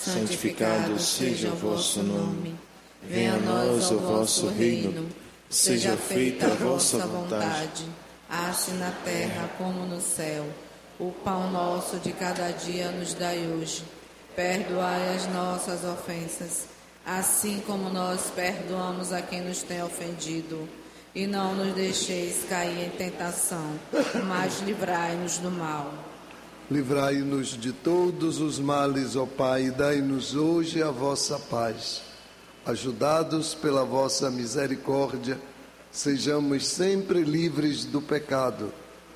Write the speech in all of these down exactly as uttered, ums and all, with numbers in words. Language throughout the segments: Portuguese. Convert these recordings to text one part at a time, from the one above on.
santificado seja o vosso nome. Venha a nós o vosso reino. Seja feita a vossa vontade, assim na terra como no céu. O pão nosso de cada dia nos dai hoje. Perdoai as nossas ofensas, assim como nós perdoamos a quem nos tem ofendido. E não nos deixeis cair em tentação, mas livrai-nos do mal. Livrai-nos de todos os males, ó Pai, e dai-nos hoje a vossa paz. Ajudados pela vossa misericórdia, sejamos sempre livres do pecado,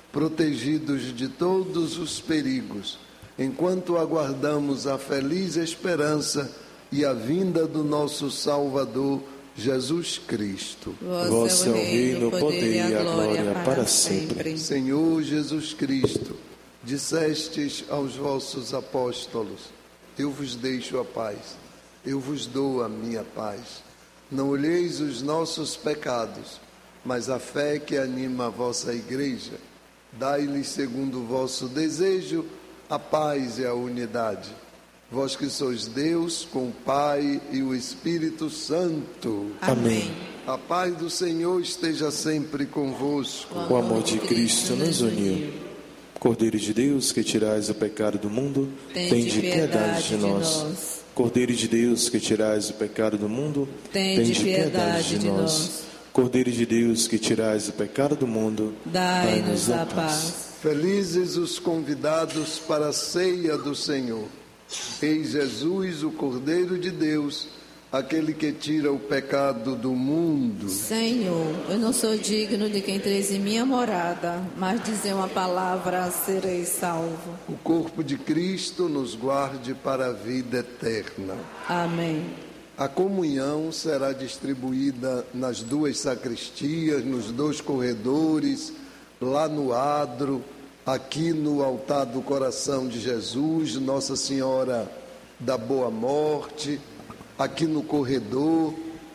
protegidos de todos os perigos, enquanto aguardamos a feliz esperança e a vinda do nosso Salvador, Jesus Cristo. Vosso é o reino, o poder e a glória para sempre. Senhor Jesus Cristo, dissestes aos vossos apóstolos: eu vos deixo a paz, eu vos dou a minha paz. Não olheis os nossos pecados, mas a fé que anima a vossa igreja. Dai-lhes, segundo o vosso desejo, a paz e a unidade. Vós que sois Deus, com o Pai e o Espírito Santo. Amém. A paz do Senhor esteja sempre convosco. O amor de Cristo nos uniu. Cordeiro de Deus, que tirais o pecado do mundo, tende piedade de nós. Cordeiro de Deus, que tirais o pecado do mundo, tende piedade de nós. Cordeiro de Deus, que tirais o pecado do mundo, dai-nos a paz. Felizes os convidados para a ceia do Senhor. Eis Jesus, o Cordeiro de Deus, aquele que tira o pecado do mundo. Senhor, eu não sou digno de que entreis em minha morada, mas dizer uma palavra, serei salvo. O corpo de Cristo nos guarde para a vida eterna. Amém. A comunhão será distribuída nas duas sacristias, nos dois corredores, lá no adro, aqui no altar do coração de Jesus, Nossa Senhora da Boa Morte, aqui no corredor.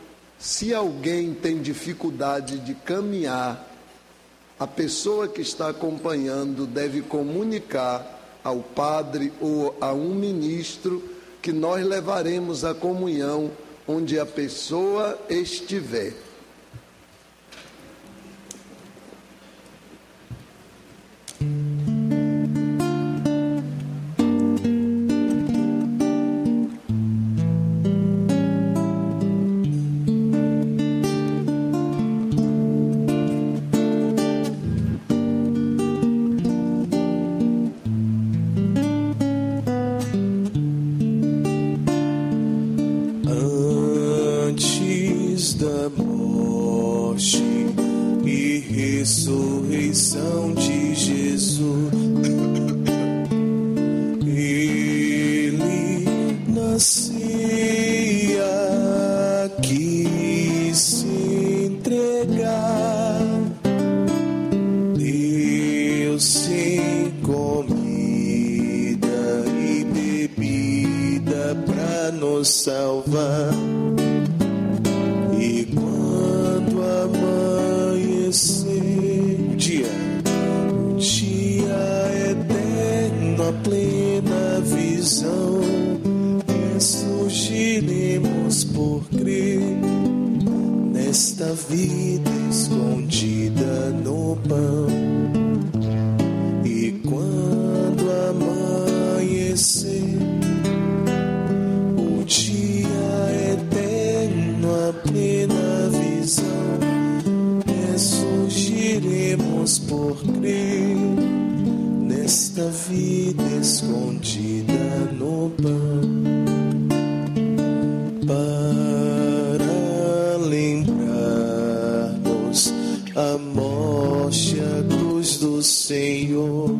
Se alguém tem dificuldade de caminhar, a pessoa que está acompanhando deve comunicar ao padre ou a um ministro que nós levaremos a comunhão onde a pessoa estiver. Ressurreição de Jesus, Ele nascia, quis se entregar, deu-se comida e bebida para nos salvar. E quando amanhecer o dia, o dia eterno, a plena visão, ressurgiremos por crer nesta vida escondida no pão. E quando amanhecer o dia eterno, a plena visão, ressurgiremos por crer nesta vida escondida no pão. Para lembrarmos a morte e a cruz do Senhor,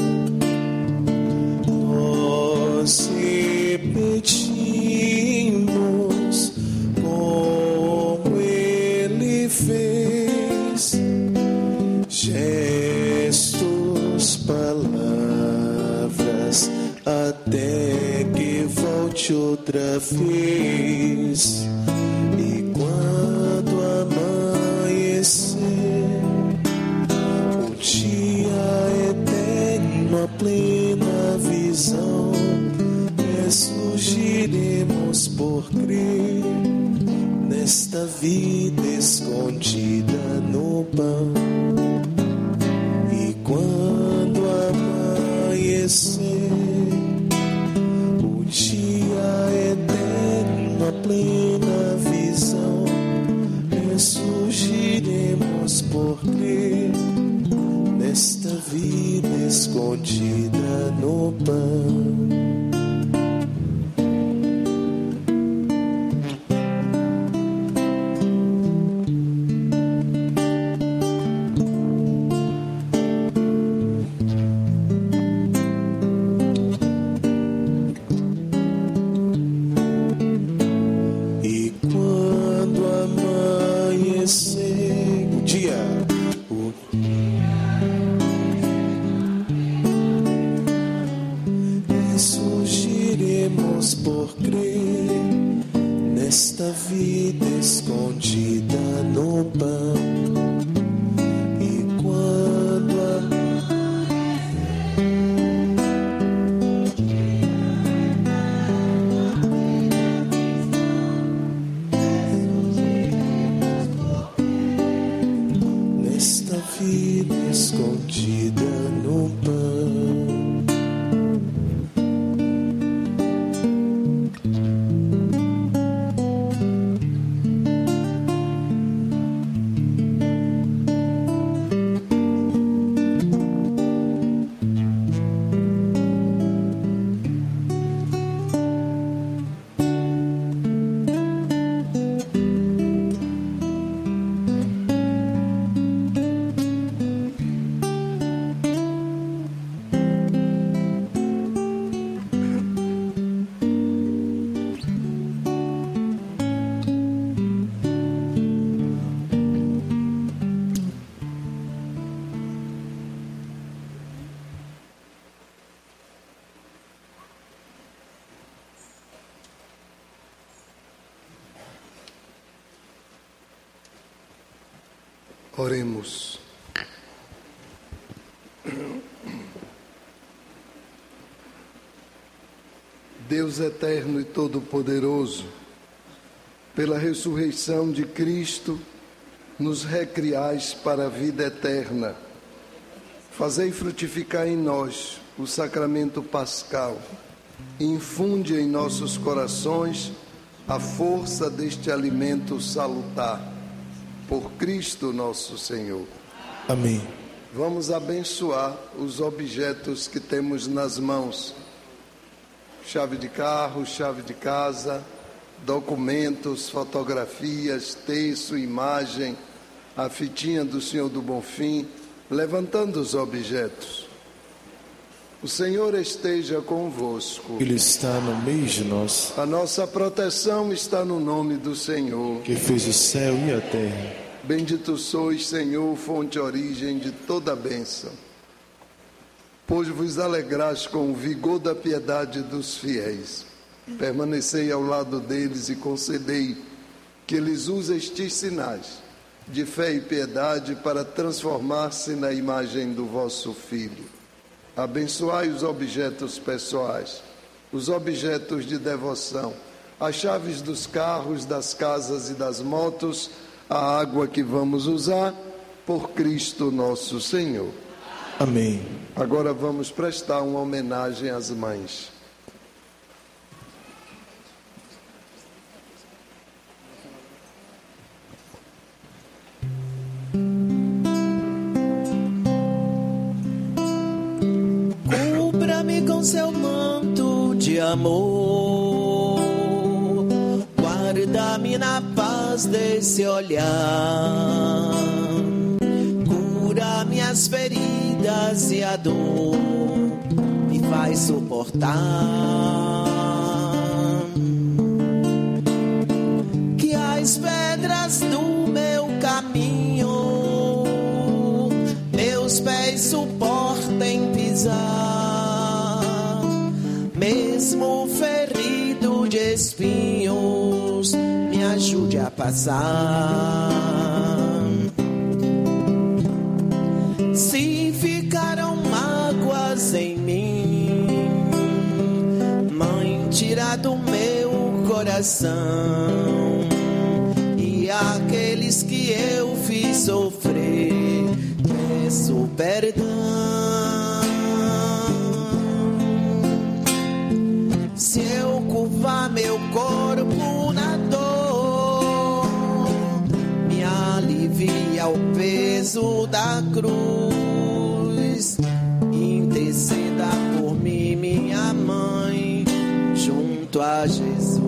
nós repetimos como Ele fez, gestos, palavras, até que volte outra vez. E quando amanhecer o dia eterno, a plena visão, ressurgir surgiremos por crer nesta vida escondida no pão. E quando amanhecer o dia eterno, a plena visão, ressurgiremos por crer nesta vida escondida no pão. Por crer nesta vida escondida no pão. E quando a... nesta vida escondida no pão. Oremos. Deus eterno e todo-poderoso, pela ressurreição de Cristo, nos recriais para a vida eterna. Fazei frutificar em nós o sacramento pascal. Infunde em nossos corações a força deste alimento salutar. Por Cristo nosso Senhor. Amém. Vamos abençoar os objetos que temos nas mãos. Chave de carro, chave de casa, documentos, fotografias, texto, imagem, a fitinha do Senhor do Bonfim, levantando os objetos. O Senhor esteja convosco. Ele está no meio de nós. A nossa proteção está no nome do Senhor, que fez o céu e a terra. Bendito sois, Senhor, fonte e origem de toda a bênção. Pois vos alegrais com o vigor da piedade dos fiéis. Permanecei ao lado deles e concedei que eles usem estes sinais de fé e piedade para transformar-se na imagem do vosso Filho. Abençoai os objetos pessoais, os objetos de devoção, as chaves dos carros, das casas e das motos, a água que vamos usar, por Cristo nosso Senhor. Amém. Agora vamos prestar uma homenagem às mães. Cubra-me com seu manto de amor, guarda-me na paz desse olhar, cura minhas feridas e a dor me faz suportar. Que as pedras do meu caminho meus pés suportem pisar, mesmo ferido de espinhos, me ajude a passar. Se ficaram mágoas em mim, Mãe, tira do meu coração, e aqueles que eu fiz sofrer, peço perdão. Se eu curvar meu corpo na dor, me alivia o peso da cruz. Interceda por mim, minha mãe, junto a Jesus.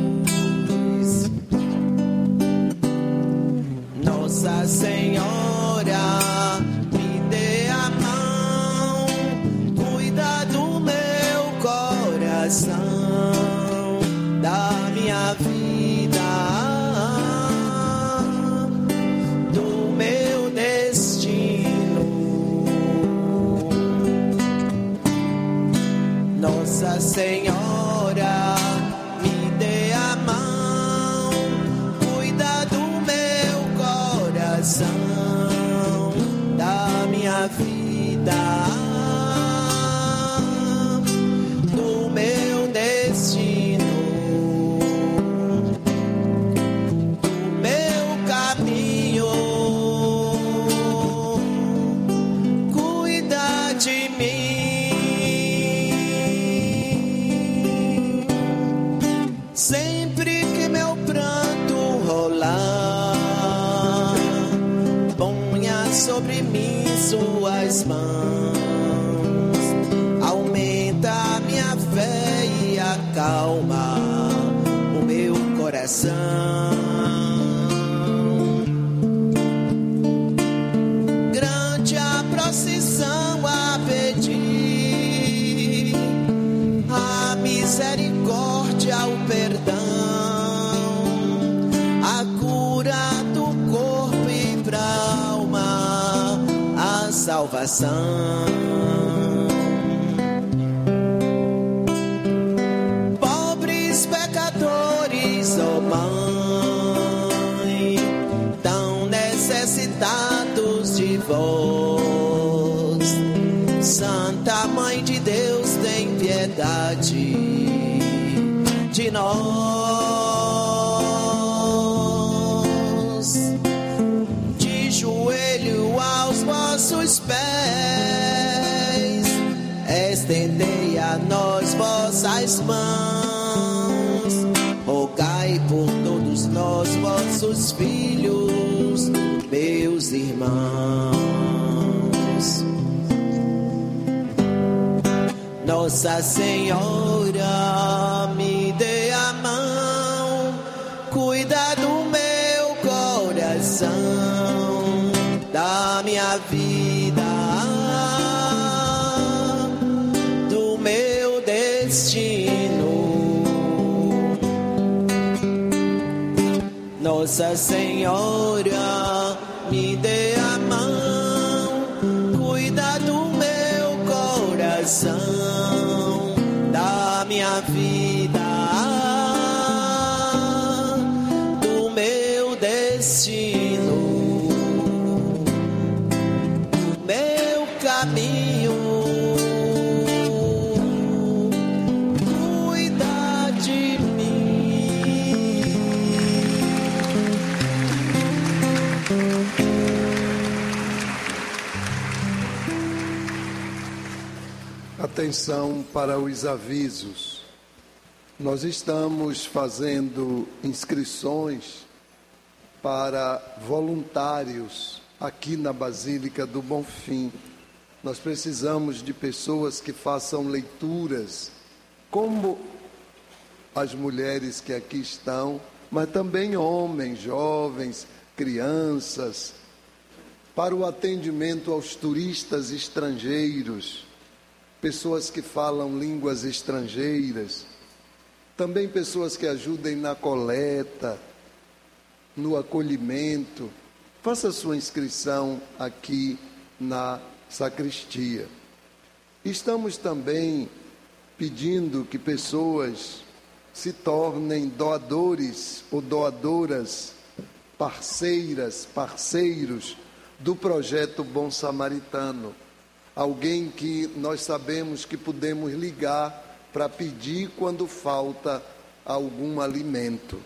Nossa Senhora, me dê a mão, cuida do meu coração, da minha vida, do meu destino. Nossa Senhora, me dê a mão, cuida do meu coração, da minha vida, do meu destino, do meu caminho. Cuida de mim. Sempre que meu pranto rolar, ponha sobre mim suas mãos, aumenta a minha fé e acalma o meu coração. Grande a procissão a pedir, a misericórdia, o perdão, a cura do corpo e pra alma, a salvação. Pobres pecadores, ó Mãe, tão necessitados de vós. Santa Mãe de Deus, tem piedade de nós. De joelho aos vossos pés, estendei a nós vossas mãos. Rogai por todos nós, vossos filhos, meus irmãos. Nossa Senhora, me dê a mão, cuida do meu coração, da minha vida, do meu destino. Nossa Senhora, me dê a mão, cuida do meu coração, da minha vida, do meu destino, do meu caminho. Cuida de mim. Atenção para os avisos. Nós estamos fazendo inscrições para voluntários aqui na Basílica do Bonfim. Nós precisamos de pessoas que façam leituras, como as mulheres que aqui estão, mas também homens, jovens, crianças, para o atendimento aos turistas estrangeiros, pessoas que falam línguas estrangeiras, também pessoas que ajudem na coleta, no acolhimento. Faça sua inscrição aqui na sacristia. Estamos também pedindo que pessoas se tornem doadores ou doadoras, parceiras, parceiros do projeto Bom Samaritano. Alguém que nós sabemos que podemos ligar para pedir quando falta algum alimento.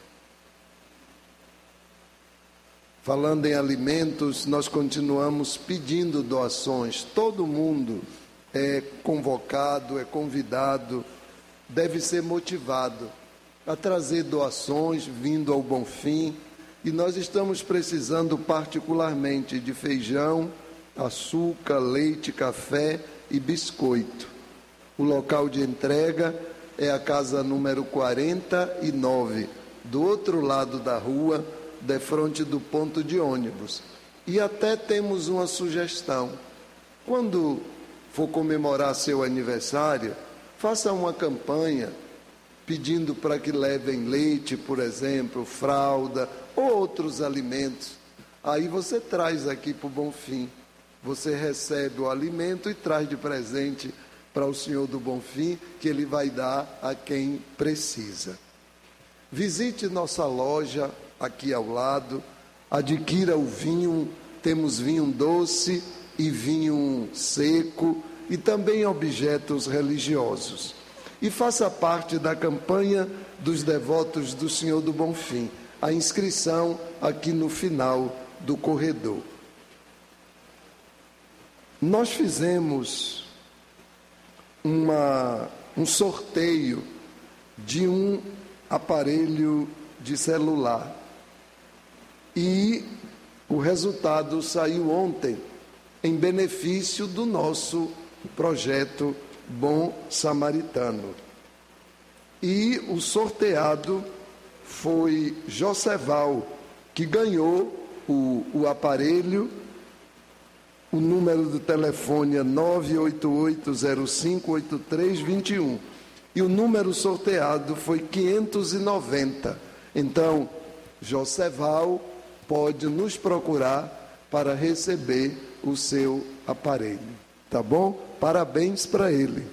Falando em alimentos, nós continuamos pedindo doações. Todo mundo é convocado, é convidado, deve ser motivado a trazer doações vindo ao Bonfim. E nós estamos precisando particularmente de feijão, açúcar, leite, café e biscoito. O local de entrega é a casa número quarenta e nove, do outro lado da rua, defronte do ponto de ônibus. E até temos uma sugestão: quando for comemorar seu aniversário, faça uma campanha pedindo para que levem leite, por exemplo, fralda ou outros alimentos. Aí você traz aqui para o Bonfim, você recebe o alimento e traz de presente para o Senhor do Bonfim, que ele vai dar a quem precisa. Visite nossa loja aqui ao lado, adquira o vinho, temos vinho doce e vinho seco e também objetos religiosos. E faça parte da campanha dos devotos do Senhor do Bonfim. A inscrição aqui no final do corredor. Nós fizemos uma, um sorteio de um aparelho de celular. E o resultado saiu ontem, em benefício do nosso projeto Bom Samaritano. E o sorteado foi Joseval, que ganhou o, o aparelho. O número do telefone é nove oito oito zero cinco oito três dois um. E o número sorteado foi quinhentos e noventa. Então, Joseval pode nos procurar para receber o seu aparelho. Tá bom? Parabéns para ele.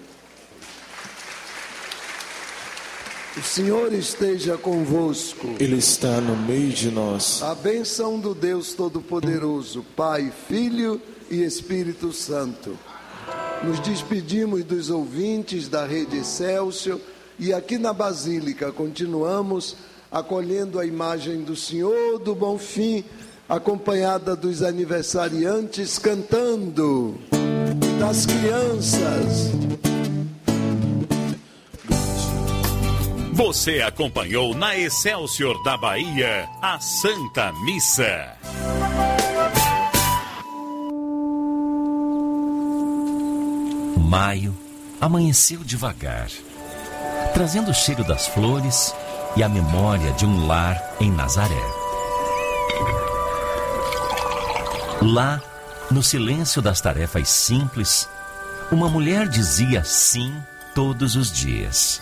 O Senhor esteja convosco. Ele está no meio de nós. A bênção do Deus Todo-Poderoso, Pai, Filho e Espírito Santo. Nos despedimos dos ouvintes da Rede Excelsior e aqui na Basílica continuamos acolhendo a imagem do Senhor do Bonfim, acompanhada dos aniversariantes cantando, e das crianças. Você acompanhou na Excelsior da Bahia a Santa Missa. Maio amanheceu devagar, trazendo o cheiro das flores e a memória de um lar em Nazaré. Lá, no silêncio das tarefas simples, uma mulher dizia sim todos os dias.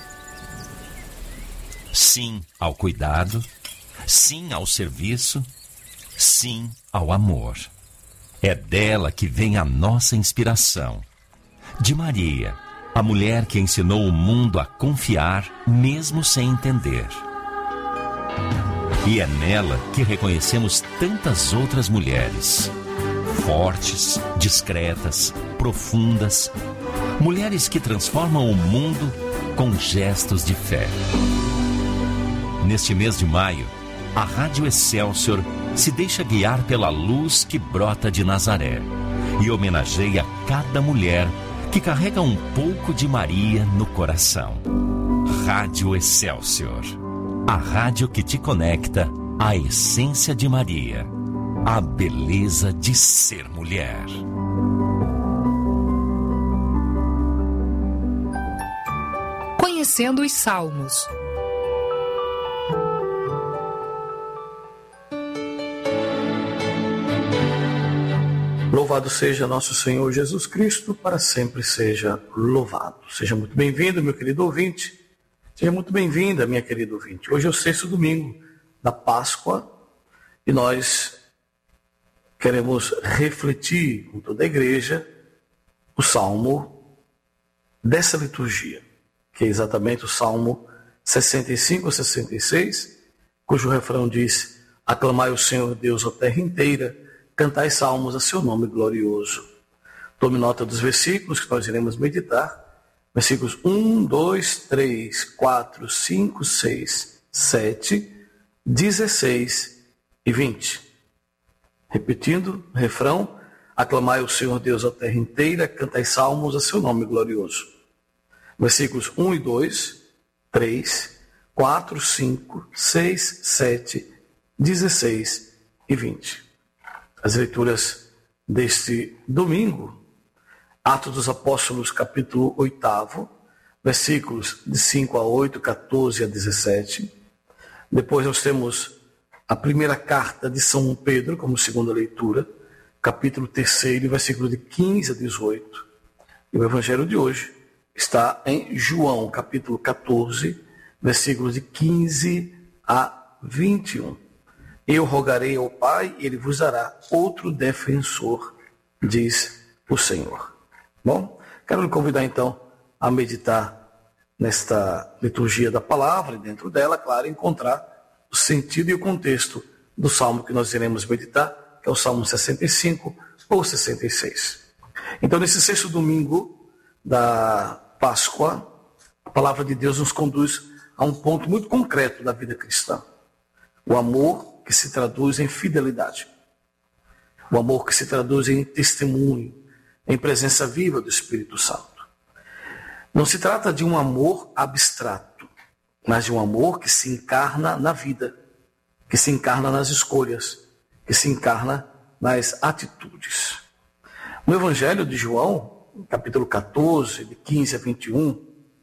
Sim ao cuidado, sim ao serviço, sim ao amor. É dela que vem a nossa inspiração. De Maria, a mulher que ensinou o mundo a confiar, mesmo sem entender. E é nela que reconhecemos tantas outras mulheres, fortes, discretas, profundas, mulheres que transformam o mundo com gestos de fé. Neste mês de maio, a Rádio Excelsior se deixa guiar pela luz que brota de Nazaré e homenageia cada mulher que carrega um pouco de Maria no coração. Rádio Excelsior, a rádio que te conecta à essência de Maria, à beleza de ser mulher. Conhecendo os Salmos. Louvado seja nosso Senhor Jesus Cristo, para sempre seja louvado. Seja muito bem-vindo, meu querido ouvinte. Seja muito bem-vinda, minha querida ouvinte. Hoje é o sexto domingo da Páscoa e nós queremos refletir com toda a igreja o Salmo dessa liturgia, que é exatamente o Salmo sessenta e cinco a sessenta e seis, cujo refrão diz: aclamai o Senhor Deus, ó terra inteira, cantai salmos a seu nome glorioso. Tome nota dos versículos que nós iremos meditar versículos um, dois, três, quatro, cinco, seis, sete, dezesseis e vinte. Repetindo, refrão: aclamai o Senhor Deus a terra inteira, cantai salmos a seu nome glorioso. Versículos um e dois, três, quatro, cinco, seis, sete, dezesseis e vinte. As leituras deste domingo: Atos dos Apóstolos, capítulo oito, versículos de cinco a oito, catorze a dezessete. Depois nós temos a primeira carta de São Pedro, como segunda leitura, capítulo três, versículos de quinze a dezoito. E o evangelho de hoje está em João, capítulo quatorze, versículos de quinze a vinte e um. Eu rogarei ao Pai, e ele vos dará outro defensor, diz o Senhor. Bom, quero lhe convidar então a meditar nesta liturgia da palavra, e dentro dela, claro, encontrar o sentido e o contexto do salmo que nós iremos meditar, que é o Salmo sessenta e cinco ou sessenta e seis. Então, nesse sexto domingo da Páscoa, a palavra de Deus nos conduz a um ponto muito concreto da vida cristã: o amor que se traduz em fidelidade, o amor que se traduz em testemunho, em presença viva do Espírito Santo. Não se trata de um amor abstrato, mas de um amor que se encarna na vida, que se encarna nas escolhas, que se encarna nas atitudes. No Evangelho de João, capítulo quatorze, de quinze a vinte e um,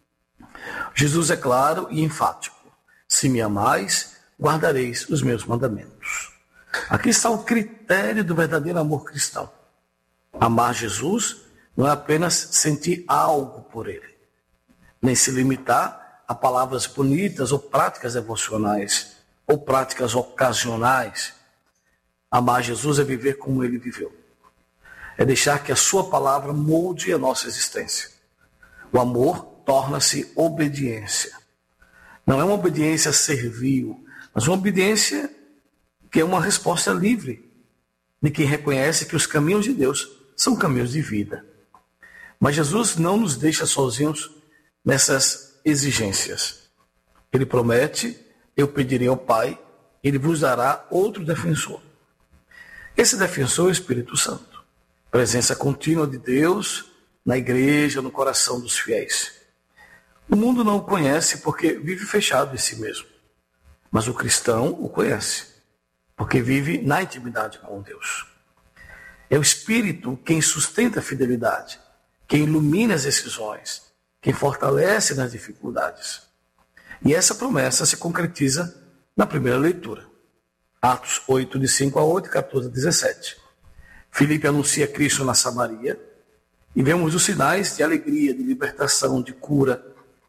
Jesus é claro e enfático: se me amais, guardareis os meus mandamentos. Aqui está o critério do verdadeiro amor cristão. Amar Jesus não é apenas sentir algo por ele, nem se limitar a palavras bonitas ou práticas devocionais ou práticas ocasionais. Amar Jesus é viver como ele viveu. É deixar que a sua palavra molde a nossa existência. O amor torna-se obediência. Não é uma obediência servil, mas uma obediência que é uma resposta livre de quem reconhece que os caminhos de Deus são caminhos de vida. Mas Jesus não nos deixa sozinhos nessas exigências. Ele promete: eu pedirei ao Pai, ele vos dará outro defensor. Esse defensor é o Espírito Santo, presença contínua de Deus na igreja, no coração dos fiéis. O mundo não o conhece porque vive fechado em si mesmo, mas o cristão o conhece, porque vive na intimidade com Deus. É o Espírito quem sustenta a fidelidade, quem ilumina as decisões, quem fortalece nas dificuldades. E essa promessa se concretiza na primeira leitura. Atos oito, de cinco a oito, catorze a dezessete. Filipe anuncia Cristo na Samaria e vemos os sinais de alegria, de libertação, de cura.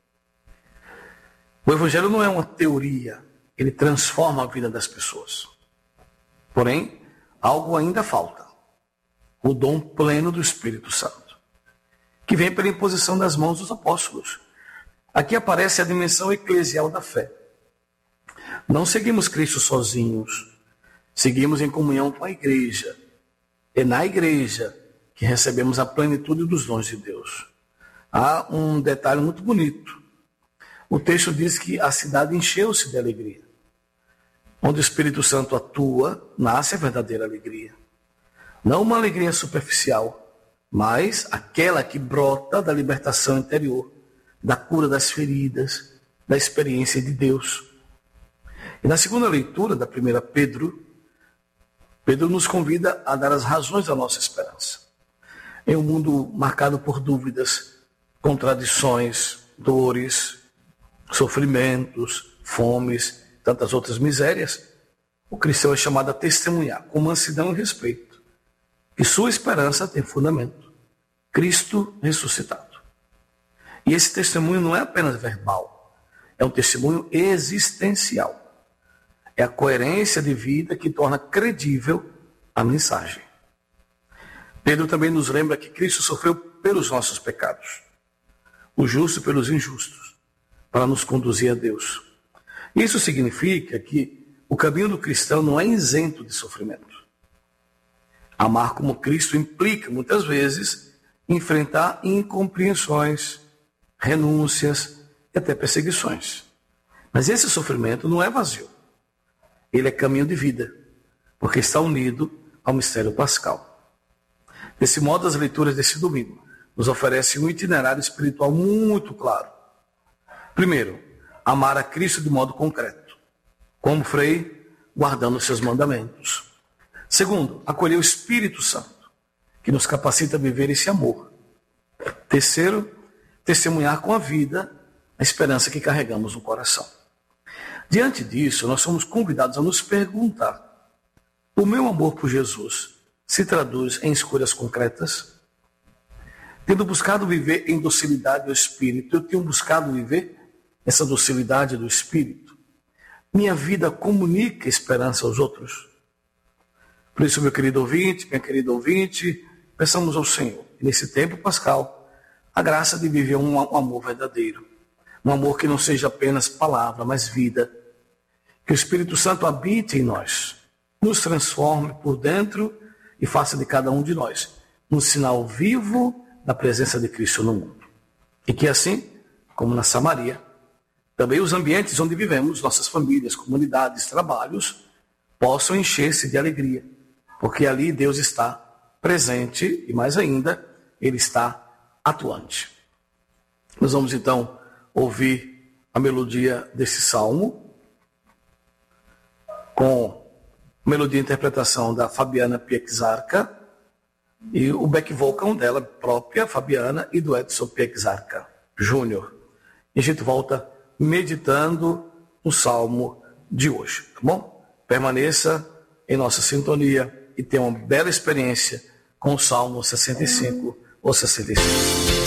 O Evangelho não é uma teoria, ele transforma a vida das pessoas. Porém, algo ainda falta: o dom pleno do Espírito Santo, que vem pela imposição das mãos dos apóstolos. Aqui aparece a dimensão eclesial da fé. Não seguimos Cristo sozinhos, seguimos em comunhão com a igreja. É na igreja que recebemos a plenitude dos dons de Deus. Há um detalhe muito bonito. O texto diz que a cidade encheu-se de alegria. Onde o Espírito Santo atua, nasce a verdadeira alegria. Não uma alegria superficial, mas aquela que brota da libertação interior, da cura das feridas, da experiência de Deus. E na segunda leitura da primeira Pedro, Pedro nos convida a dar as razões da nossa esperança. Em um mundo marcado por dúvidas, contradições, dores, sofrimentos, fomes, tantas outras misérias, o cristão é chamado a testemunhar com mansidão e respeito que sua esperança tem fundamento: Cristo ressuscitado. E esse testemunho não é apenas verbal, é um testemunho existencial. É a coerência de vida que torna credível a mensagem. Pedro também nos lembra que Cristo sofreu pelos nossos pecados, o justo pelos injustos, para nos conduzir a Deus. Isso significa que o caminho do cristão não é isento de sofrimento. Amar como Cristo implica, muitas vezes, enfrentar incompreensões, renúncias e até perseguições. Mas esse sofrimento não é vazio. Ele é caminho de vida, porque está unido ao mistério pascal. Desse modo, as leituras desse domingo nos oferecem um itinerário espiritual muito claro. Primeiro, amar a Cristo de modo concreto. Como Frei, guardando os seus mandamentos. Segundo, acolher o Espírito Santo, que nos capacita a viver esse amor. Terceiro, testemunhar com a vida a esperança que carregamos no coração. Diante disso, nós somos convidados a nos perguntar: o meu amor por Jesus se traduz em escolhas concretas? Tendo buscado viver em docilidade ao Espírito, eu tenho buscado viver essa docilidade do Espírito. Minha vida comunica esperança aos outros. Por isso, meu querido ouvinte, minha querida ouvinte, peçamos ao Senhor, nesse tempo pascal, a graça de viver um amor verdadeiro. Um amor que não seja apenas palavra, mas vida. Que o Espírito Santo habite em nós, nos transforme por dentro e faça de cada um de nós um sinal vivo da presença de Cristo no mundo. E que assim, como na Samaria, também os ambientes onde vivemos, nossas famílias, comunidades, trabalhos, possam encher-se de alegria, porque ali Deus está presente e, mais ainda, Ele está atuante. Nós vamos então ouvir a melodia desse salmo, com melodia e interpretação da Fabiana Piexarca e o back vocal dela própria, Fabiana, e do Edson Piexarca Júnior. E a gente volta meditando o salmo de hoje, tá bom? Permaneça em nossa sintonia e tenha uma bela experiência com o salmo sessenta e cinco ou sessenta e seis.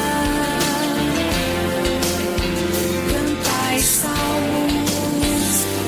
Salmos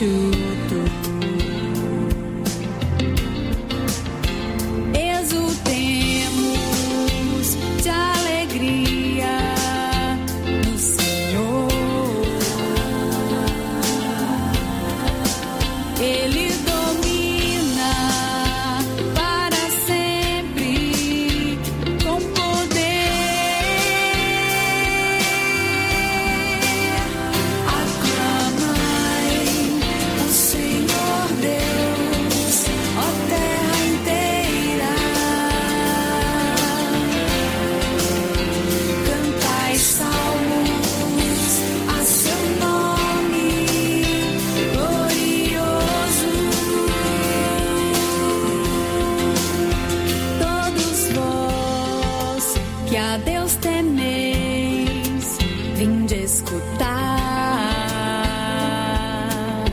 enxuto. Exultemos de alegria no Senhor. Ele domina para sempre com poder. Aclamai o Senhor Deus, ó terra inteira. Cantai salmos a seu nome glorioso. Todos vós que a Deus temeis, vinde escutar.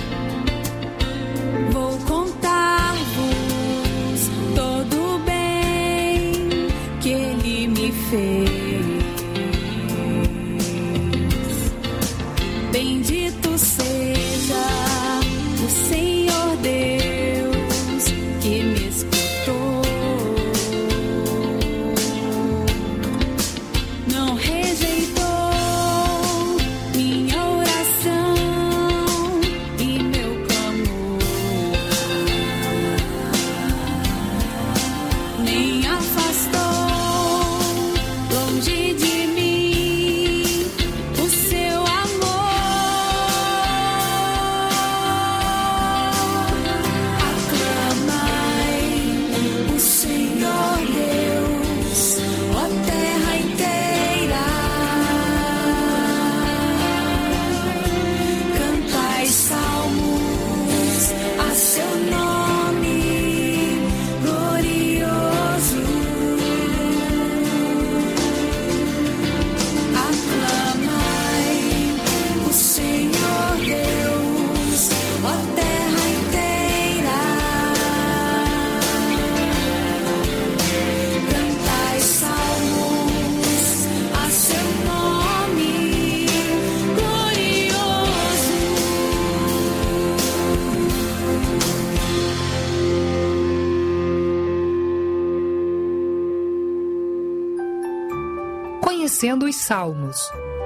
Vou contar-vos todo o bem que Ele me fez. Bendito seja o Senhor Deus que me escutou. Não rejeitou minha oração e meu clamor, nem afastou longe de mim o seu amor. Aclamai o Senhor Deus, ó terra inteira. Cantai salmos a seu nome glorioso. Aclamai o Senhor Deus, ó terra inteira. Cantai salmos a seu nome glorioso. Conhecendo os Salmos.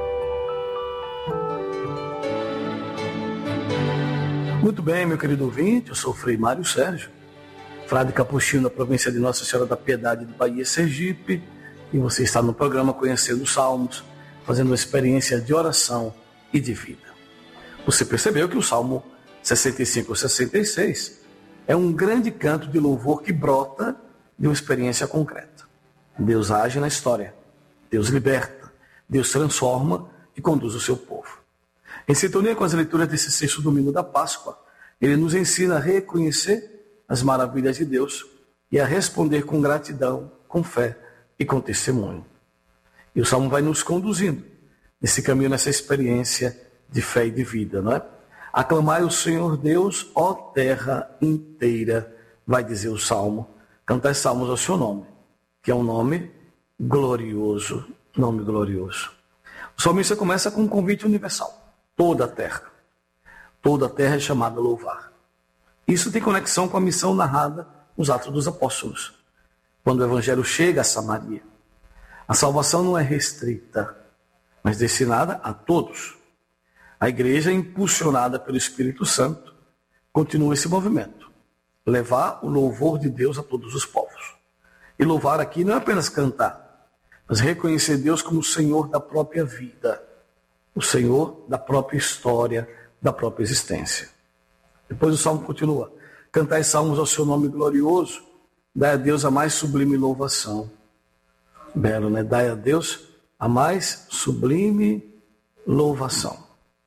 Muito bem, meu querido ouvinte, eu sou o Frei Mário Sérgio, frade capuchinho da província de Nossa Senhora da Piedade de Bahia, Sergipe, e você está no programa Conhecendo os Salmos, fazendo uma experiência de oração e de vida. Você percebeu que o Salmo sessenta e cinco ou sessenta e seis é um grande canto de louvor que brota de uma experiência concreta. Deus age na história, Deus liberta, Deus transforma e conduz o seu povo. Em sintonia com as leituras desse sexto domingo da Páscoa, ele nos ensina a reconhecer as maravilhas de Deus e a responder com gratidão, com fé e com testemunho. E o Salmo vai nos conduzindo nesse caminho, nessa experiência de fé e de vida, não é? Aclamai o Senhor Deus, ó terra inteira, vai dizer o Salmo. Cantai salmos ao seu nome, que é um nome glorioso, nome glorioso. O salmista começa com um convite universal. Toda a terra. Toda a terra é chamada a louvar. Isso tem conexão com a missão narrada nos Atos dos Apóstolos, quando o Evangelho chega a Samaria. A salvação não é restrita, mas destinada a todos. A igreja, impulsionada pelo Espírito Santo, continua esse movimento. Levar o louvor de Deus a todos os povos. E louvar aqui não é apenas cantar, mas reconhecer Deus como o Senhor da própria vida, o Senhor da própria história, da própria existência. Depois o Salmo continua. Cantai salmos ao seu nome glorioso, dai a Deus a mais sublime louvação. Belo, né? Dai a Deus a mais sublime louvação.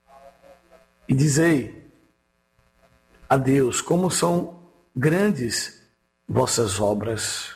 E dizei a Deus como são grandes vossas obras.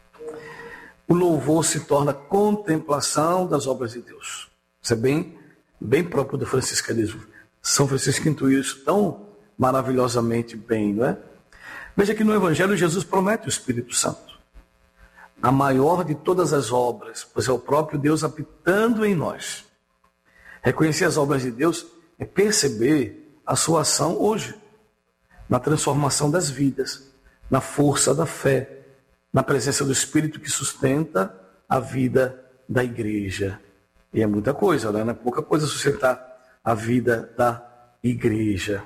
O louvor se torna contemplação das obras de Deus. Isso é bem, bem próprio do franciscanismo. São Francisco intuiu isso tão maravilhosamente bem, não é? Veja que no Evangelho Jesus promete o Espírito Santo. A maior de todas as obras, pois é o próprio Deus habitando em nós. Reconhecer as obras de Deus é perceber a a sua ação hoje, na transformação das vidas, na força da fé, na presença do Espírito que sustenta a vida da igreja. E é muita coisa, né? Não é pouca coisa sustentar a vida da igreja.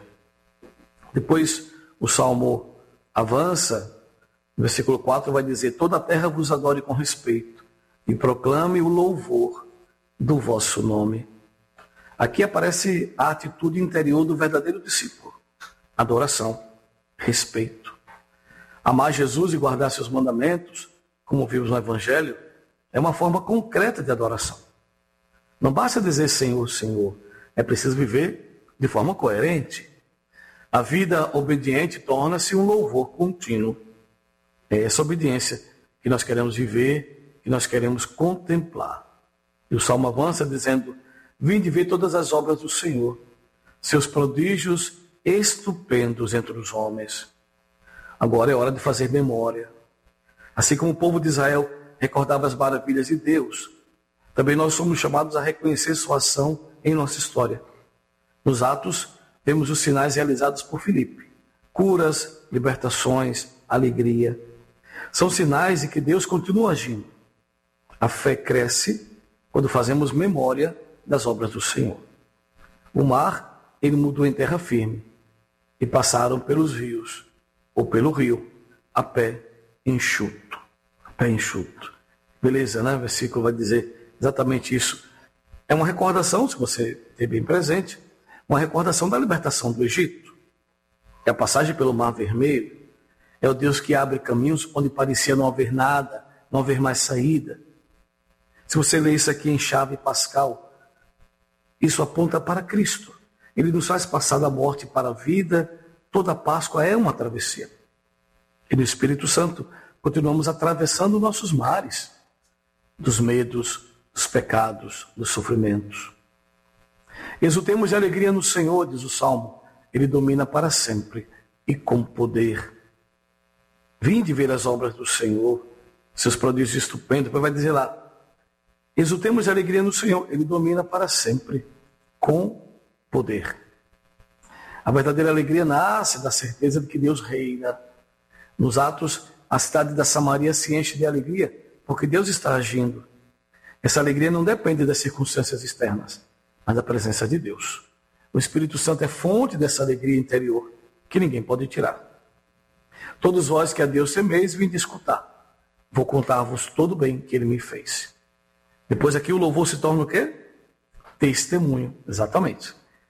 Depois o Salmo avança, no versículo quatro vai dizer: toda a terra vos adore com respeito e proclame o louvor do vosso nome. Aqui aparece a atitude interior do verdadeiro discípulo: adoração, respeito. Amar Jesus e guardar seus mandamentos, como vimos no Evangelho, é uma forma concreta de adoração. Não basta dizer Senhor, Senhor, é preciso viver de forma coerente. A vida obediente torna-se um louvor contínuo. É essa obediência que nós queremos viver, que nós queremos contemplar. E o Salmo avança dizendo: vinde ver todas as obras do Senhor, seus prodígios estupendos entre os homens. Agora é hora de fazer memória. Assim como o povo de Israel recordava as maravilhas de Deus, também nós somos chamados a reconhecer sua ação em nossa história. Nos Atos, temos os sinais realizados por Filipe: curas, libertações, alegria. São sinais de que Deus continua agindo. A fé cresce quando fazemos memória das obras do Senhor. O mar, ele mudou em terra firme, e passaram pelos rios, ou pelo rio, a pé enxuto. A pé enxuto. Beleza, né? O versículo vai dizer exatamente isso. É uma recordação, se você ter bem presente, uma recordação da libertação do Egito. É a passagem pelo Mar Vermelho. É o Deus que abre caminhos onde parecia não haver nada, não haver mais saída. Se você ler isso aqui em chave pascal, isso aponta para Cristo. Ele nos faz passar da morte para a vida. Toda Páscoa é uma travessia. E no Espírito Santo continuamos atravessando nossos mares, dos medos, dos pecados, dos sofrimentos. Exultemos de alegria no Senhor, diz o Salmo. Ele domina para sempre e com poder. Vinde ver as obras do Senhor, seus prodígios estupendos. Depois vai dizer lá: exultemos de alegria no Senhor. Ele domina para sempre com poder. A verdadeira alegria nasce da certeza de que Deus reina. Nos Atos, a cidade da Samaria se enche de alegria, porque Deus está agindo. Essa alegria não depende das circunstâncias externas, mas da presença de Deus. O Espírito Santo é fonte dessa alegria interior, que ninguém pode tirar. Todos vós que a Deus temeis, vinde escutar. Vou contar-vos todo o bem que Ele me fez. Depois aqui o louvor se torna o quê? Testemunho, exatamente.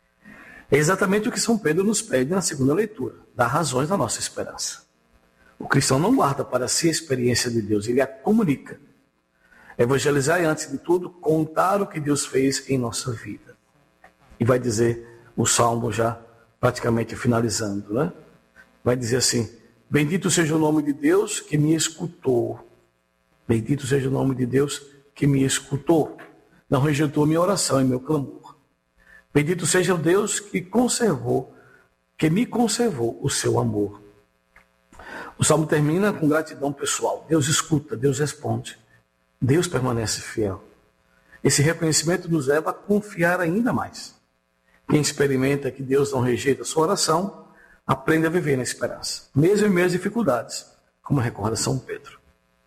É exatamente o que São Pedro nos pede na segunda leitura, dar razões da nossa esperança. O cristão não guarda para si a experiência de Deus, ele a comunica. Evangelizar é, antes de tudo, contar o que Deus fez em nossa vida. E vai dizer o Salmo já praticamente finalizando, né? Vai dizer assim: bendito seja o nome de Deus que me escutou. Bendito seja o nome de Deus que me escutou. Não rejeitou minha oração e meu clamor. Bendito seja o Deus que conservou, que me conservou o seu amor. O Salmo termina com gratidão pessoal. Deus escuta, Deus responde. Deus permanece fiel. Esse reconhecimento nos leva a confiar ainda mais. Quem experimenta que Deus não rejeita a sua oração, aprende a viver na esperança, mesmo em meio às dificuldades, como recorda São Pedro.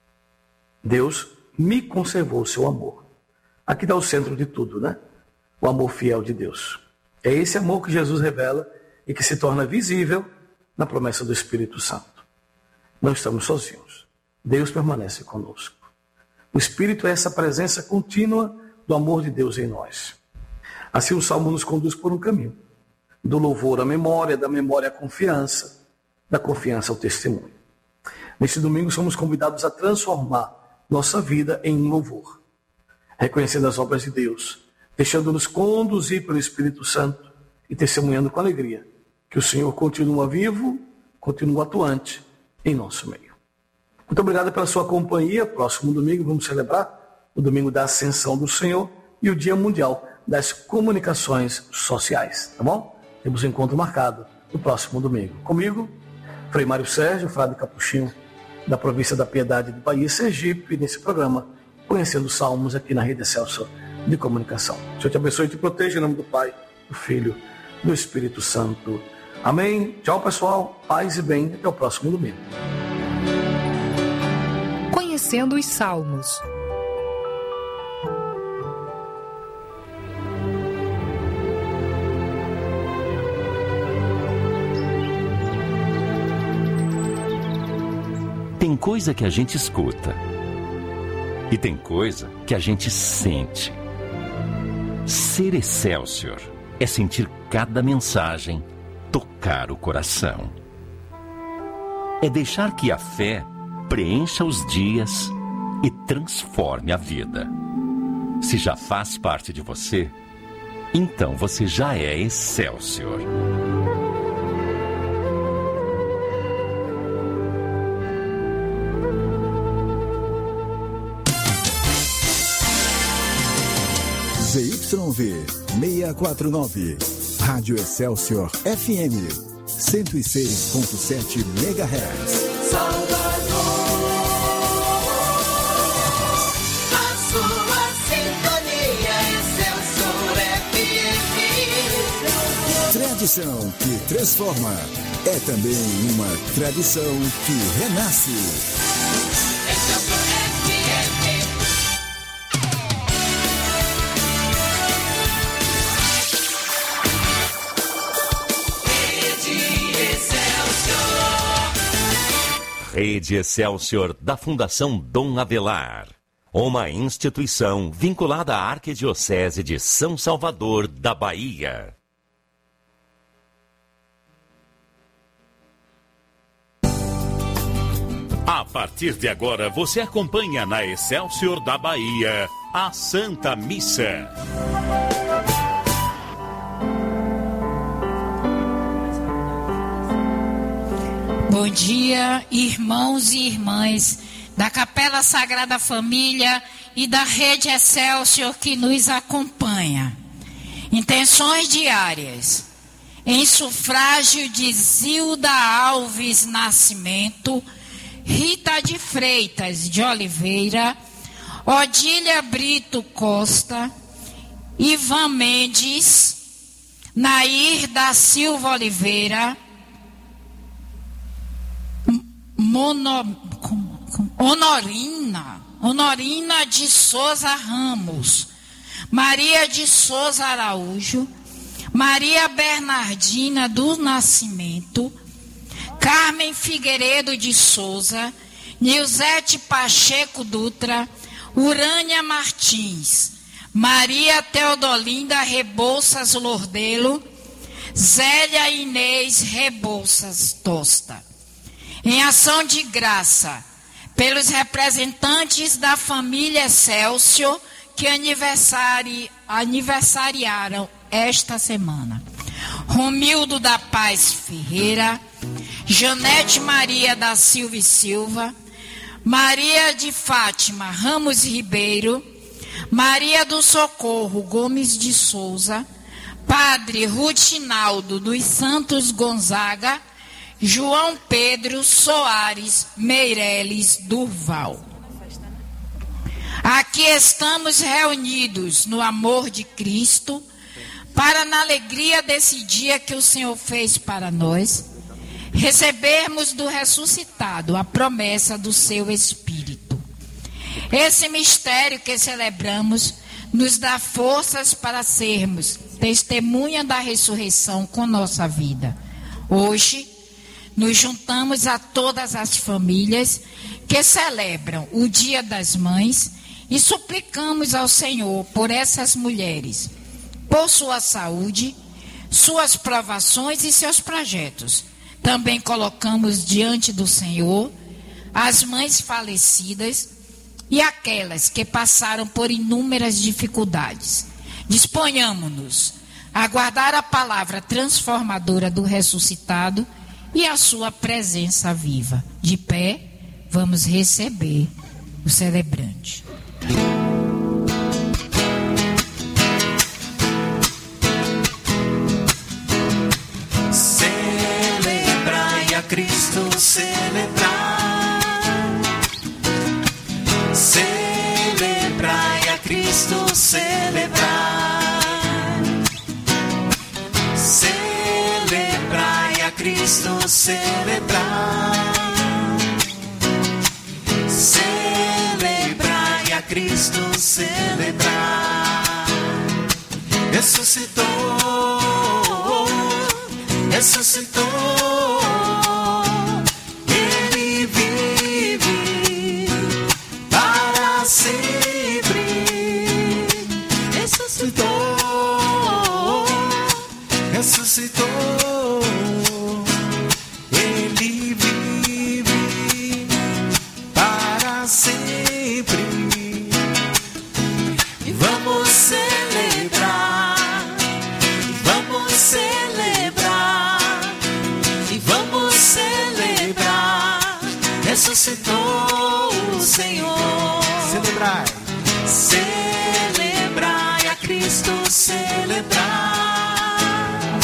Deus me conservou o seu amor. Aqui está o centro de tudo, né? O amor fiel de Deus. É esse amor que Jesus revela e que se torna visível na promessa do Espírito Santo. Não estamos sozinhos. Deus permanece conosco. O Espírito é essa presença contínua do amor de Deus em nós. Assim o Salmo nos conduz por um caminho. Do louvor à memória, da memória à confiança, da confiança ao testemunho. Neste domingo somos convidados a transformar nossa vida em um louvor. Reconhecendo as obras de Deus, deixando-nos conduzir pelo Espírito Santo e testemunhando com alegria que o Senhor continua vivo, continua atuante em nosso meio. Muito obrigado pela sua companhia. Próximo domingo vamos celebrar o domingo da Ascensão do Senhor e o Dia Mundial das Comunicações Sociais, tá bom? Temos um encontro marcado no próximo domingo. Comigo, Frei Mário Sérgio, frade capuchinho da província da Piedade de Bahia, Sergipe, nesse programa, conhecendo salmos aqui na Rede Excelsior de Comunicação. O Senhor te abençoe e te proteja em nome do Pai, do Filho do Espírito Santo. Amém. Tchau, pessoal. Paz e bem. Até o próximo domingo. Conhecendo os Salmos. Tem coisa que a gente escuta e tem coisa que a gente sente. Ser Excelsior é sentir cada mensagem tocar o coração. É deixar que a fé preencha os dias e transforme a vida. Se já faz parte de você, então você já é Excelsior. Z Y V seiscentos e quarenta e nove, Rádio Excelsior F M cento e seis ponto sete megahertz. Salvador, a sua sintonia Excelsior F M. Tradição que transforma é também uma tradição que renasce. Excelsior F M. Rede Excelsior da Fundação Dom Avelar, uma instituição vinculada à Arquidiocese de São Salvador da Bahia. A partir de agora, você acompanha na Excelsior da Bahia a Santa Missa. Bom dia, irmãos e irmãs da Capela Sagrada Família e da Rede Excelsior que nos acompanha. Intenções diárias. Em sufrágio de Zilda Alves Nascimento, Rita de Freitas de Oliveira, Odília Brito Costa, Ivan Mendes, Nair da Silva Oliveira, Mono, Honorina, Honorina de Souza Ramos, Maria de Souza Araújo, Maria Bernardina do Nascimento, Carmen Figueiredo de Souza, Nilzete Pacheco Dutra, Urânia Martins, Maria Teodolinda Rebouças Lordelo, Zélia Inês Rebouças Tosta. Em ação de graça, pelos representantes da família Excelsior que aniversari, aniversariaram esta semana. Romildo da Paz Ferreira, Janete Maria da Silva e Silva, Maria de Fátima Ramos Ribeiro, Maria do Socorro Gomes de Souza, Padre Rutinaldo dos Santos Gonzaga, João Pedro Soares Meireles Durval. Aqui estamos reunidos no amor de Cristo, para na alegria desse dia que o Senhor fez para nós, recebermos do ressuscitado a promessa do seu Espírito. Esse mistério que celebramos nos dá forças para sermos testemunha da ressurreição com nossa vida. Hoje, nos juntamos a todas as famílias que celebram o Dia das Mães e suplicamos ao Senhor por essas mulheres, por sua saúde, suas provações e seus projetos. Também colocamos diante do Senhor as mães falecidas e aquelas que passaram por inúmeras dificuldades. Disponhamos-nos a aguardar a palavra transformadora do ressuscitado e a sua presença viva. De pé, vamos receber o celebrante. Celebrai a Cristo, celebrai. Celebrai a Cristo, celebrai. Celebrai celebrar, celebrar e a Cristo celebrar. Ressuscitou, ressuscitou, Ele vive para sempre. Ressuscitou, ressuscitou, Ele vive para sempre. E vamos celebrar, e vamos celebrar, e vamos celebrar. Ressuscitou o Senhor. Celebrar, celebrar e a Cristo celebrar,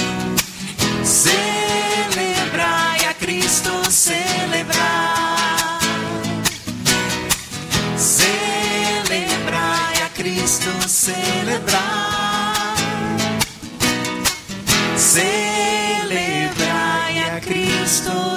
celebrar e a Cristo celebrar, celebrar e a Cristo celebrar, celebrar e a Cristo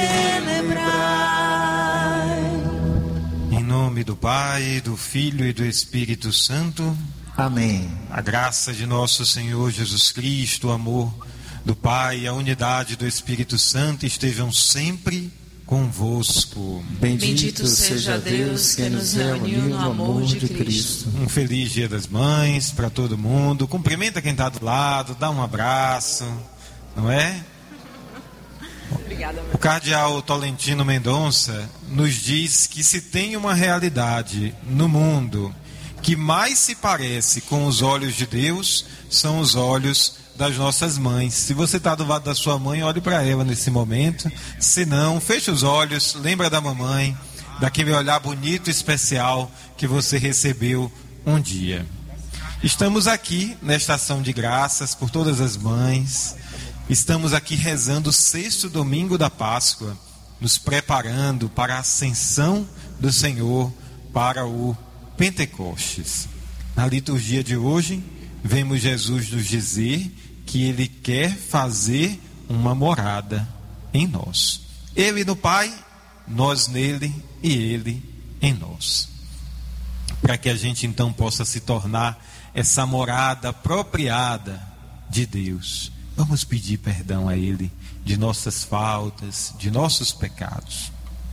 celebrar. Em nome do Pai, do Filho e do Espírito Santo. Amém. A graça de nosso Senhor Jesus Cristo, o amor do Pai e a unidade do Espírito Santo estejam sempre convosco. Bendito seja Deus que nos reuniu no amor de Cristo. Um feliz Dia das Mães para todo mundo. Cumprimenta quem está do lado, dá um abraço, não é? Obrigada. O cardeal Tolentino Mendonça nos diz que se tem uma realidade no mundo que mais se parece com os olhos de Deus, são os olhos das nossas mães. Se você está do lado da sua mãe, olhe para ela nesse momento. Se não, feche os olhos, lembra da mamãe, daquele olhar bonito e especial que você recebeu um dia. Estamos aqui nesta ação de graças por todas as mães. Estamos aqui rezando o sexto domingo da Páscoa, nos preparando para a ascensão do Senhor, para o Pentecostes. Na liturgia de hoje, vemos Jesus nos dizer que Ele quer fazer uma morada em nós. Ele no Pai, nós nele e Ele em nós. Para que a gente então possa se tornar essa morada apropriada de Deus. Vamos pedir perdão a Ele de nossas faltas, de nossos pecados.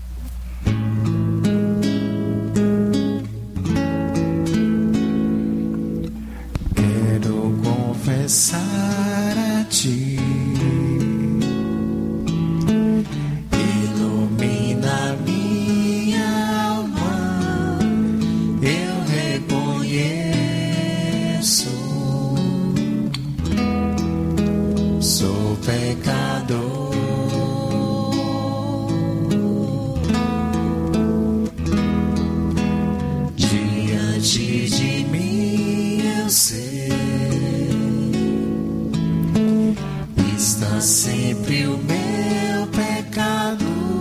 Quero confessar a Ti, ilumina minha alma, eu reconheço, sou pecador. Diante de mim eu sei, está sempre o meu pecado,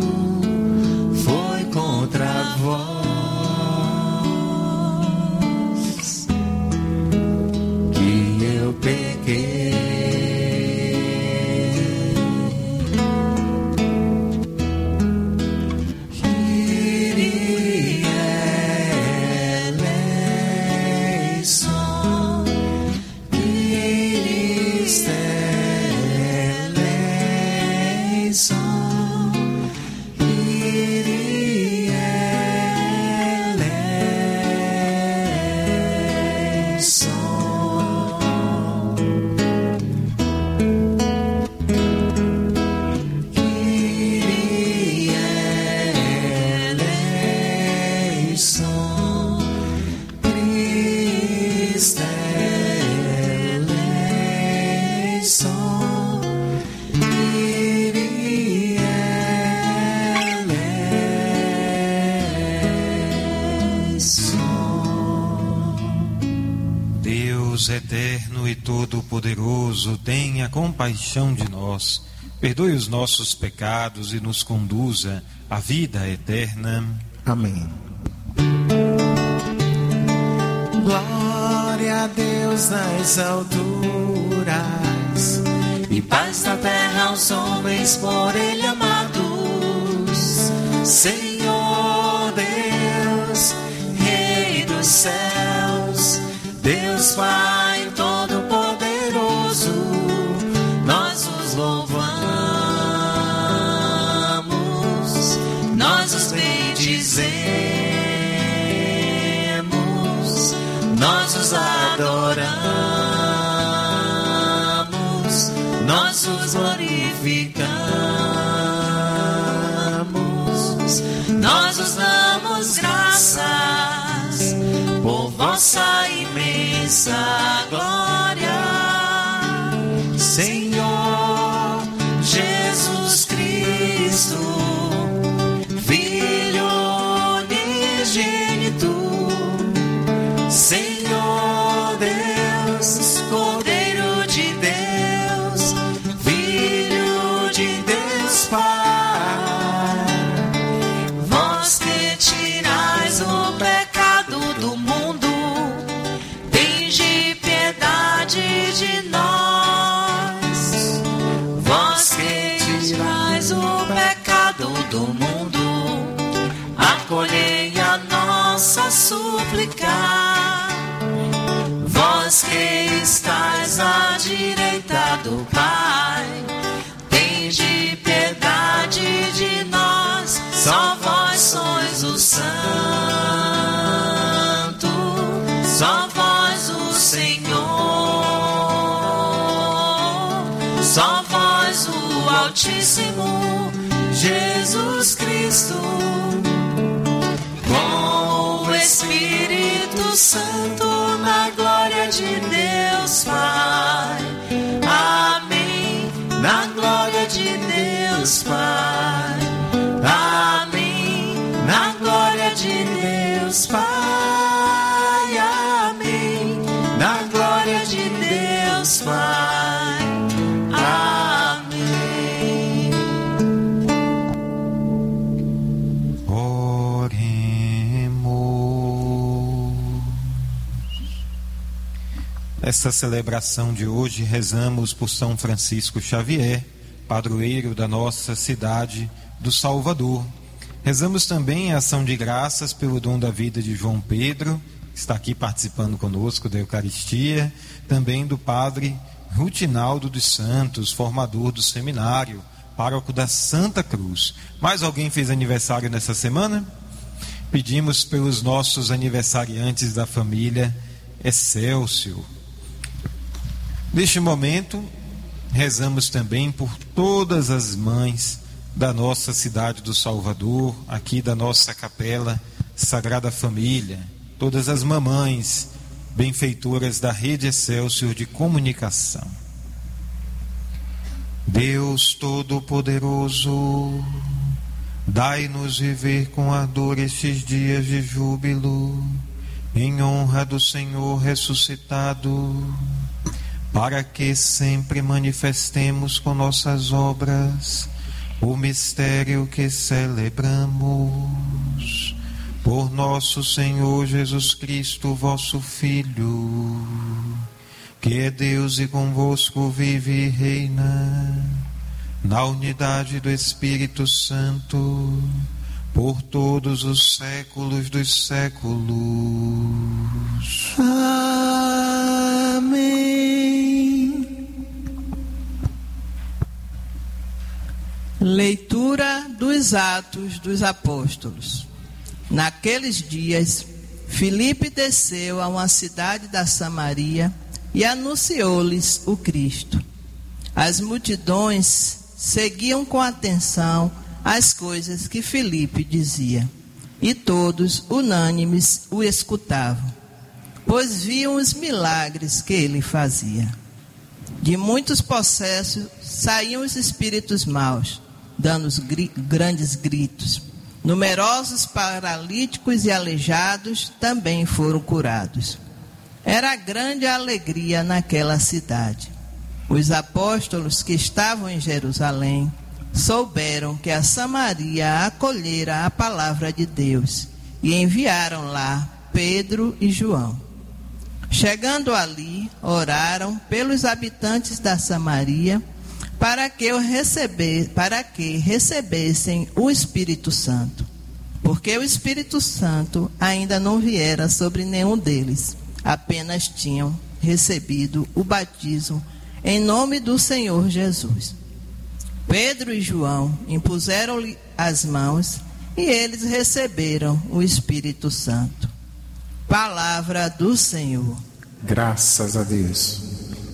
foi contra vós que eu pequei. Eterno e todo-poderoso, tenha compaixão de nós, perdoe os nossos pecados e nos conduza à vida eterna. Amém. Glória a Deus nas alturas e paz na terra aos homens por ele amados. Senhor Deus, Rei dos céus, Deus Pai Todo-Poderoso, nós os louvamos, nós os bendizemos, nós os adoramos, nós os glorificamos, nós os damos graças por vossa imensa glória, Senhor Jesus Cristo, Filho unigênito, Senhor Deus, Cordeiro de Deus, Filho de Deus Pai, vós que tirais o pecado do mundo, tende piedade de nós. Vós que tirais o pecado do mundo, acolhei a nossa súplica. Vós que estais à direita do Pai, tende piedade de nós. Só vós sois o Santo, só vós o Senhor, só vós o Altíssimo, Jesus Cristo, com o Espírito Santo, na glória de Deus Pai. Amém. Na glória de Deus Pai. Amém. Na glória de Deus Pai. Amém. Na glória de Deus Pai. Amém. Nesta celebração de hoje, rezamos por São Francisco Xavier, padroeiro da nossa cidade do Salvador. Rezamos também a ação de graças pelo dom da vida de João Pedro, que está aqui participando conosco da Eucaristia, também do padre Rutinaldo dos Santos, formador do seminário, pároco da Santa Cruz. Mais alguém fez aniversário nessa semana? Pedimos pelos nossos aniversariantes da família Excelsior. Neste momento, rezamos também por todas as mães da nossa cidade do Salvador, aqui da nossa capela Sagrada Família, todas as mamães benfeitoras da Rede Excelsior de Comunicação. Deus Todo-Poderoso, dai-nos viver com ardor estes dias de júbilo, em honra do Senhor ressuscitado, para que sempre manifestemos com nossas obras o mistério que celebramos. Por nosso Senhor Jesus Cristo, vosso Filho, que é Deus e convosco vive e reina, na unidade do Espírito Santo, por todos os séculos dos séculos. Amém. Leitura dos Atos dos Apóstolos. Naqueles dias, Filipe desceu a uma cidade da Samaria e anunciou-lhes o Cristo. As multidões seguiam com atenção as coisas que Filipe dizia, e todos, unânimes, o escutavam, pois viam os milagres que ele fazia. De muitos possessos saíam os espíritos maus, dando gri- grandes gritos. Numerosos paralíticos e aleijados também foram curados. Era grande a alegria naquela cidade. Os apóstolos que estavam em Jerusalém souberam que a Samaria acolhera a palavra de Deus e enviaram lá Pedro e João. Chegando ali, oraram pelos habitantes da Samaria para que eu receber, para que recebessem o Espírito Santo, porque o Espírito Santo ainda não viera sobre nenhum deles, apenas tinham recebido o batismo em nome do Senhor Jesus. Pedro e João impuseram-lhe as mãos e eles receberam o Espírito Santo. Palavra do Senhor. Graças a Deus.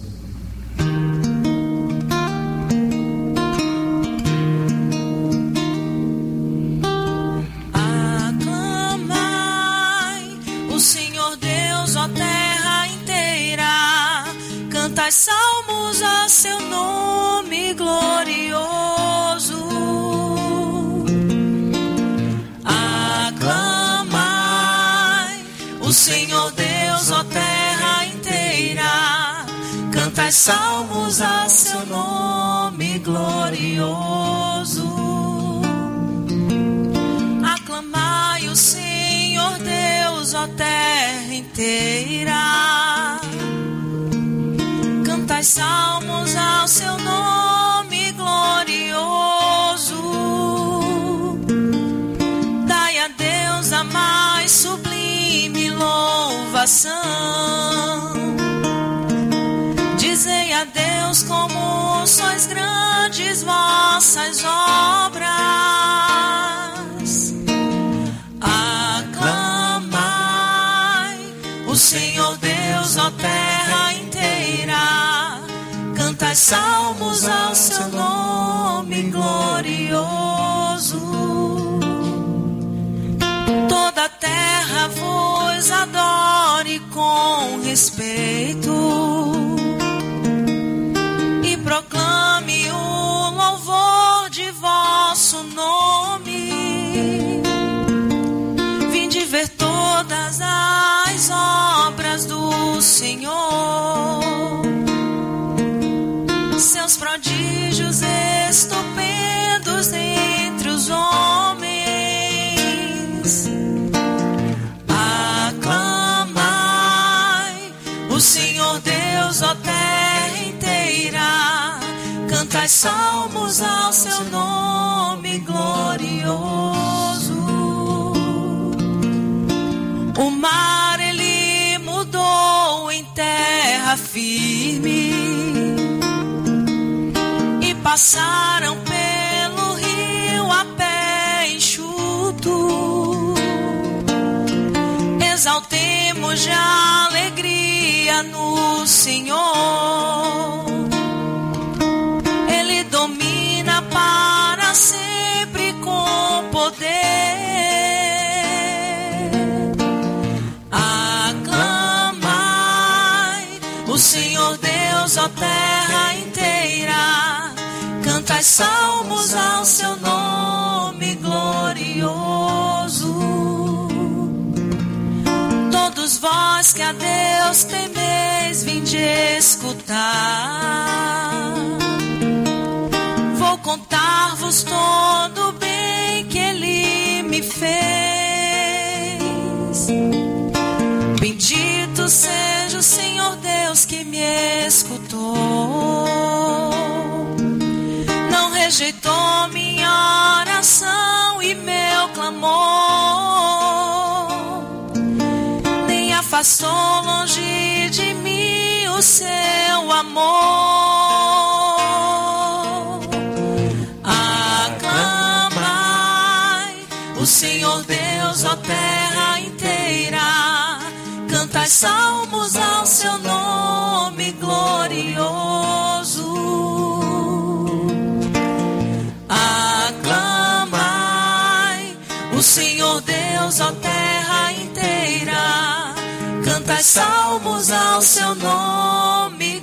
Cantai salmos a seu nome glorioso. Aclamai o Senhor Deus, ó terra inteira. Cantai salmos a seu nome glorioso. Aclamai o Senhor Deus, ó terra inteira. Cantai salmos ao seu nome glorioso. Dai a Deus a mais sublime louvação. Dizei a Deus como sois grandes vossas obras. Aclamai o Senhor Deus, ó terra inteira. Cantai salmos ao seu nome glorioso. Toda a terra vos adore com respeito e proclame o louvor de vosso nome. Vinde ver todas as obras do Senhor, seus prodígios estupendos entre os homens. Aclamai o Senhor Deus, ó terra inteira. Cantai salmos ao seu nome glorioso. O mar ele mudou em terra firme, passaram pelo rio a pé enxuto. Exaltemos de alegria no Senhor. Ele domina para sempre com poder. Aclamai o Senhor Deus, ó terra inteira. Cantai salmos ao seu nome glorioso. Todos vós que a Deus temeis, vinde escutar. Vou contar-vos todo o bem que Ele me fez. Bendito seja o Senhor Deus que me escutou. Não rejeitou minha oração e meu clamor, nem afastou longe de mim o seu amor. Aclamai o Senhor Deus, ó terra inteira. Cantai salmos ao seu nome glorioso. O Senhor Deus, ó terra inteira. Cantai salmos ao seu nome